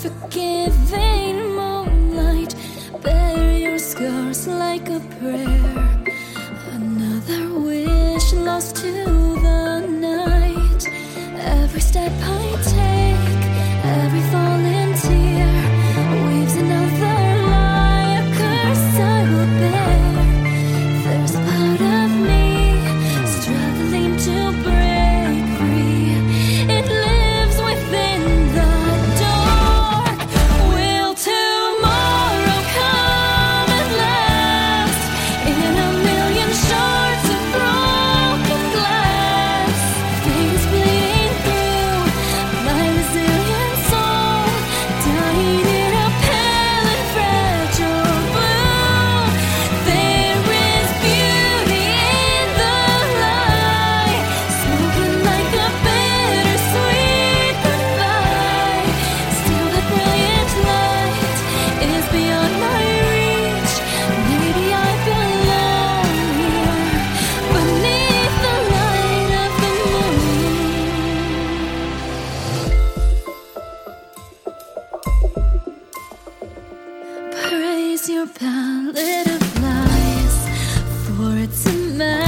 Forgiving moonlight, bear your scars like a prayer. Another wish lost to the night. Every step I take, every falling tear weaves another lie, a curse I will bear. There's a part of me struggling to break free. It lives within the dark. Will tomorrow come at last in a million shards of broken glass? Veins bleeding through my resilient soul, dying in a pale and fragile blue. There is beauty in the light, smoking like a bittersweet goodbye. Still that brilliant light is beyond my reach. Maybe I belong here beneath the light of the moon. Praise your palette of lies, for it's a